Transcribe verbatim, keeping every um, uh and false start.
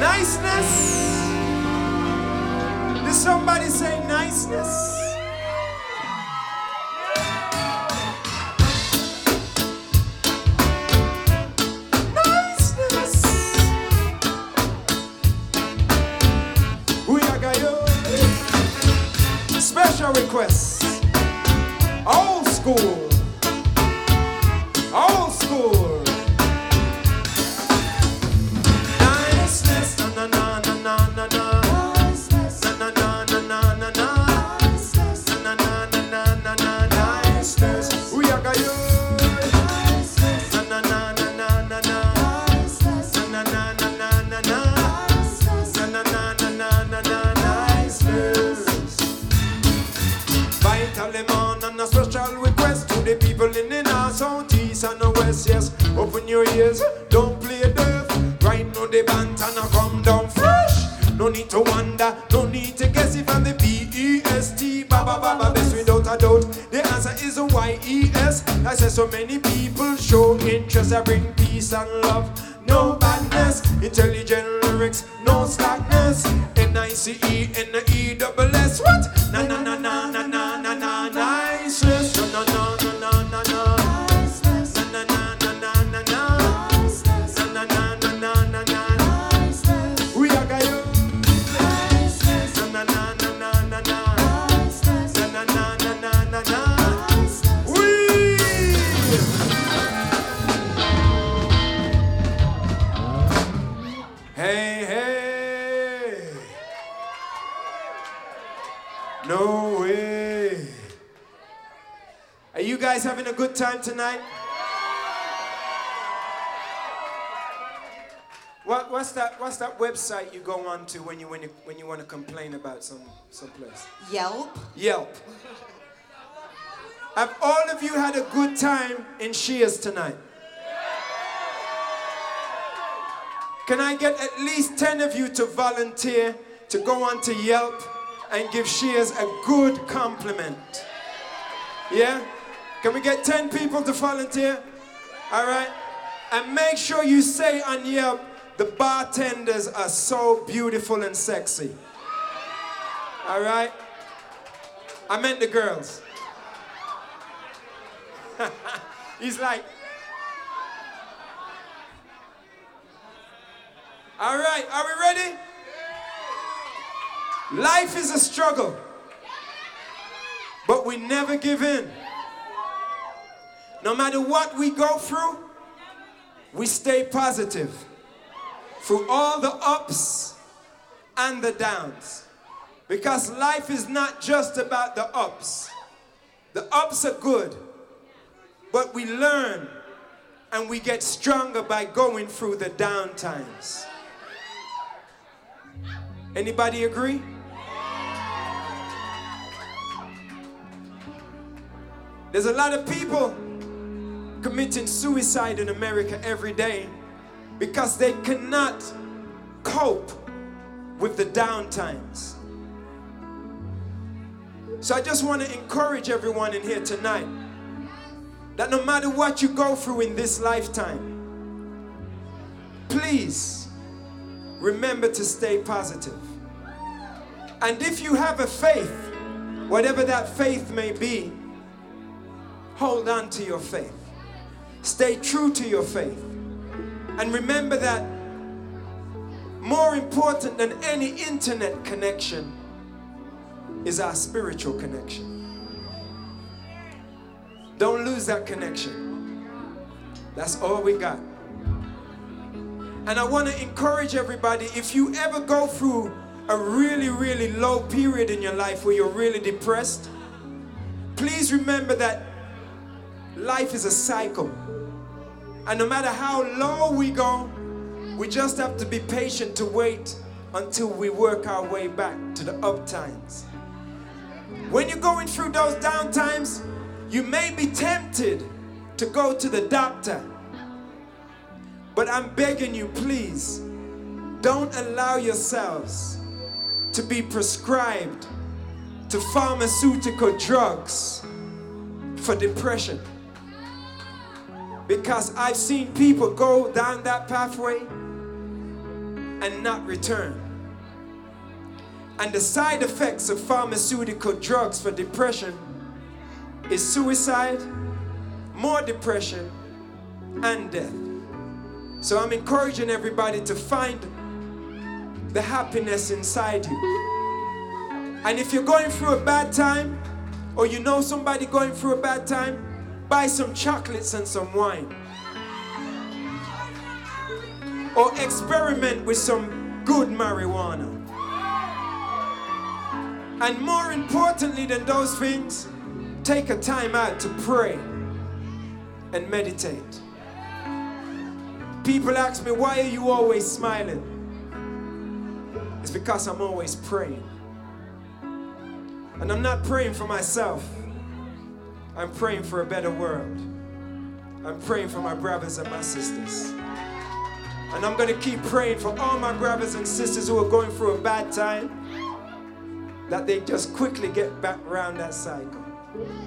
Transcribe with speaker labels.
Speaker 1: Niceness. Did somebody say niceness? Requests. Old school. Old school. Niceness. Na na na na na na. Niceness. Na na na na na na. Niceness. Na na na na na na. Niceness. We are going. Niceness. Na na na na na na. Niceness. Na na na na na na. Niceness. Na na na na na na. Niceness. Taliban and a special request to the people in the north, south, east and the west. Yes, open your ears, don't play deaf. Right now the band and I come down fresh. No need to wonder, no need to guess if I'm the B E S T. Baba Baba best without a doubt. The answer is a Y E S. I say so many people show interest. I bring peace and love, no badness. Intelligent lyrics, no slackness. N I C E, N E double S. What? Na na na na na na na na. Niceness. Na na na na na na na. Niceness. Na na na na na na na. Niceness. Na na na na na na. Niceness. We are going. Niceness. Na na na na na na. Niceness. Na na na na na na. We. Hey hey. No way. Are you guys having a good time tonight? What, what's that? What's that website you go on to when you when you when you want to complain about some some place?
Speaker 2: Yelp.
Speaker 1: Yelp. Have all of you had a good time in Shears tonight? Can I get at least ten of you to volunteer to go on to Yelp and give Shears a good compliment? Yeah? Can we get ten people to volunteer? All right? And make sure you say on Yelp, the bartenders are so beautiful and sexy. All right? I meant the girls. He's like, all right, are we ready? Life is a struggle, but we never give in. No matter what we go through, we stay positive through all the ups and the downs. Because life is not just about the ups. The ups are good, but we learn and we get stronger by going through the down times. Anybody agree? There's a lot of people committing suicide in America every day because they cannot cope with the down times. So I just want to encourage everyone in here tonight that no matter what you go through in this lifetime, please remember to stay positive. And if you have a faith, whatever that faith may be, hold on to your faith. Stay true to your faith. And remember that more important than any internet connection is our spiritual connection. Don't lose that connection. That's all we got. And I want to encourage everybody, if you ever go through a really, really low period in your life where you're really depressed, please remember that life is a cycle. And no matter how low we go, we just have to be patient to wait until we work our way back to the up times. When you're going through those down times, you may be tempted to go to the doctor. But I'm begging you, please, don't allow yourselves to be prescribed to pharmaceutical drugs for depression. Because I've seen people go down that pathway and not return. And the side effects of pharmaceutical drugs for depression is suicide, more depression, and death. So I'm encouraging everybody to find the happiness inside you. And if you're going through a bad time, or you know somebody going through a bad time, buy some chocolates and some wine. Or experiment with some good marijuana. And more importantly than those things, take a time out to pray and meditate. People ask me, why are you always smiling? It's because I'm always praying. And I'm not praying for myself. I'm praying for a better world. I'm praying for my brothers and my sisters. And I'm going to keep praying for all my brothers and sisters who are going through a bad time, that they just quickly get back around that cycle.